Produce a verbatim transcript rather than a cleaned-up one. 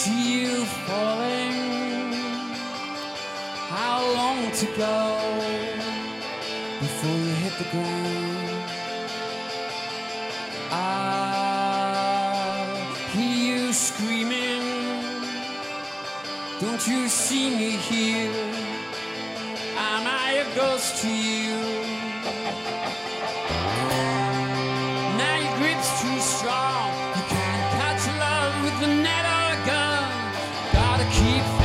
see you falling. How long to go before you hit the ground? I hear you screaming. Don't you see me here? Am I a ghost to you? Now your grip's too strong. You can't catch love with a net or a gun. Gotta keep